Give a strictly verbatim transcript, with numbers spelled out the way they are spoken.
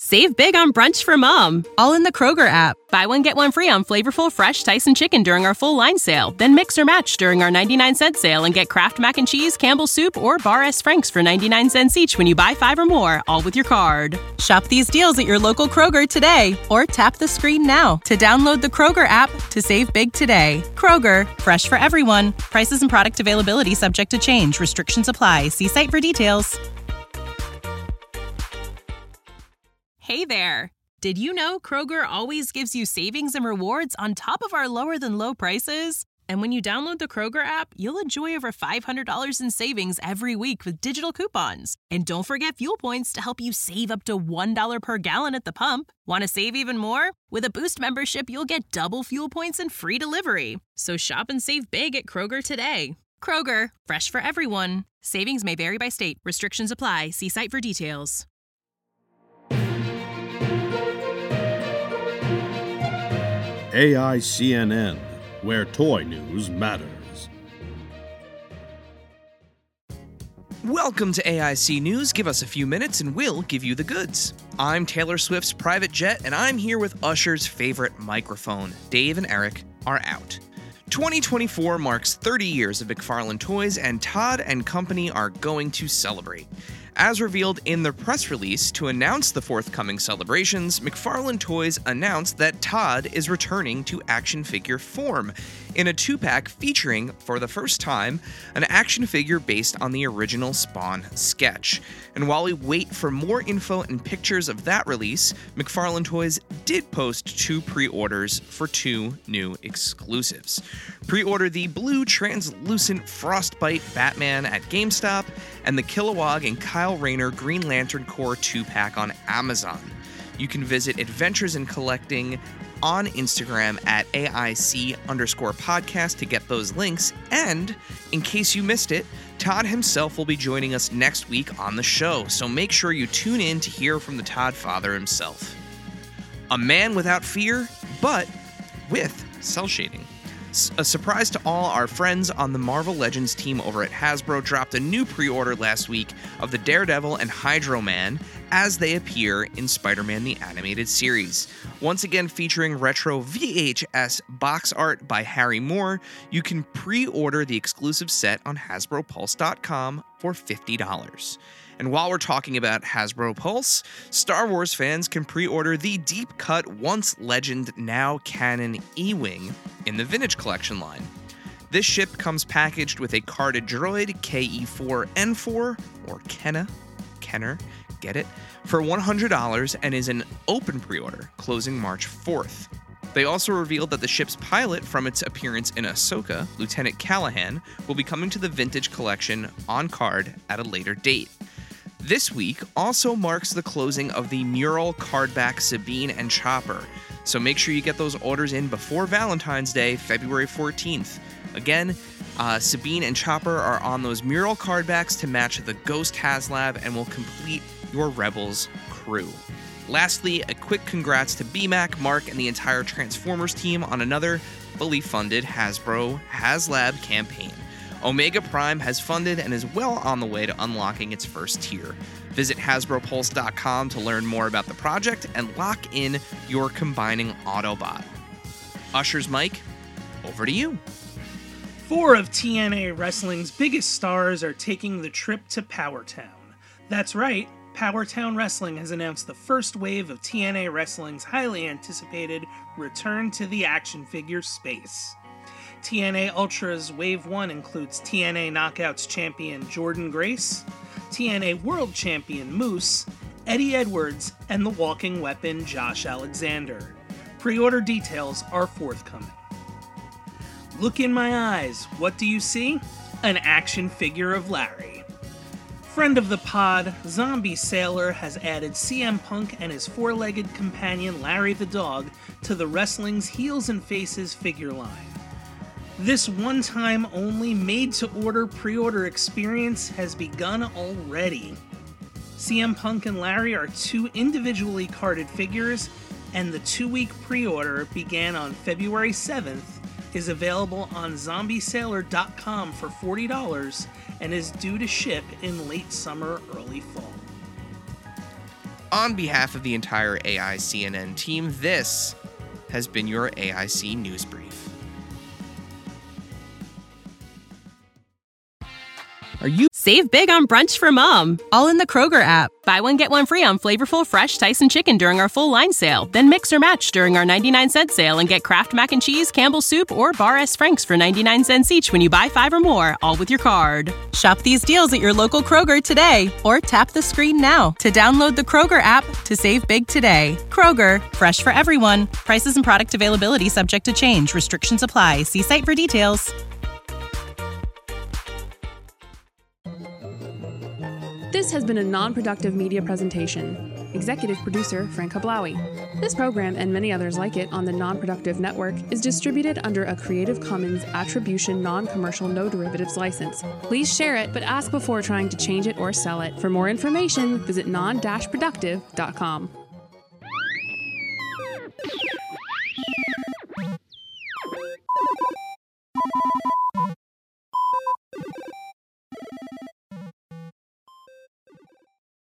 Save big on brunch for mom, all in the Kroger app. Buy one, get one free on flavorful, fresh Tyson chicken during our full line sale. Then mix or match during our ninety-nine cent sale and get Kraft Mac and Cheese, Campbell's Soup, or Bar S. Frank's for ninety-nine cents each when you buy five or more, all with your card. Shop these deals at your local Kroger today, or tap the screen now to download the Kroger app to save big today. Kroger, fresh for everyone. Prices and product availability subject to change. Restrictions apply. See site for details. Hey there! Did you know Kroger always gives you savings and rewards on top of our lower-than-low prices? And when you download the Kroger app, you'll enjoy over five hundred dollars in savings every week with digital coupons. And don't forget fuel points to help you save up to one dollar per gallon at the pump. Want to save even more? With a Boost membership, you'll get double fuel points and free delivery. So shop and save big at Kroger today. Kroger, fresh for everyone. Savings may vary by state. Restrictions apply. See site for details. A I C N N, where toy news matters. Welcome to A I C News. Give us a few minutes and we'll give you the goods. I'm Taylor Swift's private jet, and I'm here with Usher's favorite microphone. Dave and Eric are out. twenty twenty-four marks thirty years of McFarlane Toys, and Todd and company are going to celebrate. As revealed in the press release to announce the forthcoming celebrations, McFarlane Toys announced that Todd is returning to action figure form in a two-pack featuring, for the first time, an action figure based on the original Spawn sketch. And while we wait for more info and pictures of that release, McFarlane Toys did post two pre-orders for two new exclusives. Pre-order the blue translucent Frostbite Batman at GameStop and the Kilowog and Kyle Rayner Green Lantern Corps two-pack on Amazon. You can visit Adventures in Collecting on Instagram at A I C underscore podcast to get those links. And in case you missed it, Todd himself will be joining us next week on the show, so make sure you tune in to hear from the Todd father himself. A man without fear, but with cell shading. A surprise to all our friends on the Marvel Legends team over at Hasbro dropped a new pre-order last week of the Daredevil and Hydro Man as they appear in Spider-Man the Animated Series. Once again featuring retro V H S box art by Harry Moore, you can pre-order the exclusive set on Hasbro Pulse dot com for fifty dollars. And while we're talking about Hasbro Pulse, Star Wars fans can pre-order the deep-cut, once legend, now canon E-Wing in the Vintage Collection line. This ship comes packaged with a carded droid, K E four N four, or Kenna, Kenner, get it, for one hundred dollars and is an open pre-order, closing March fourth. They also revealed that the ship's pilot from its appearance in Ahsoka, Lieutenant Callahan, will be coming to the Vintage Collection on card at a later date. This week also marks the closing of the mural cardback Sabine and Chopper, so make sure you get those orders in before Valentine's Day, February fourteenth. Again, uh, Sabine and Chopper are on those mural cardbacks to match the Ghost HasLab and will complete your Rebels crew. Lastly, a quick congrats to B Mac, Mark, and the entire Transformers team on another fully funded Hasbro HasLab campaign. Omega Prime has funded and is well on the way to unlocking its first tier. Visit Hasbro Pulse dot com to learn more about the project and lock in your combining Autobot. Usher's Mike, over to you. Four of T N A Wrestling's biggest stars are taking the trip to Powertown. That's right, Powertown Wrestling has announced the first wave of T N A Wrestling's highly anticipated return to the action figure space. T N A Ultra's Wave one includes T N A Knockouts champion Jordan Grace, T N A World Champion Moose, Eddie Edwards, and the Walking Weapon Josh Alexander. Pre-order details are forthcoming. Look in my eyes, what do you see? An action figure of Larry. Friend of the pod, Zombie Sailor has added C M Punk and his four-legged companion Larry the Dog to the wrestling's Heels and Faces figure line. This one-time only made-to-order pre-order experience has begun already. C M Punk and Larry are two individually carded figures, and the two-week pre-order began on February seventh, is available on zombie sailor dot com for forty dollars, and is due to ship in late summer, early fall. On behalf of the entire A I C N N team, this has been your A I C News Brief. Are you save big on brunch for mom? All in the Kroger app. Buy one, get one free on flavorful, fresh Tyson chicken during our full line sale. Then mix or match during our ninety-nine cent sale and get Kraft Mac and Cheese, Campbell's Soup, or Bar S. Frank's for ninety-nine cents each when you buy five or more, all with your card. Shop these deals at your local Kroger today, or tap the screen now to download the Kroger app to save big today. Kroger, fresh for everyone. Prices and product availability subject to change. Restrictions apply. See site for details. This has been a non-productive media presentation. Executive producer Frank Hablawi. This program and many others like it on the Non-Productive Network is distributed under a Creative Commons Attribution Non-Commercial No Derivatives license. Please share it, but ask before trying to change it or sell it. For more information, visit non dash productive dot com.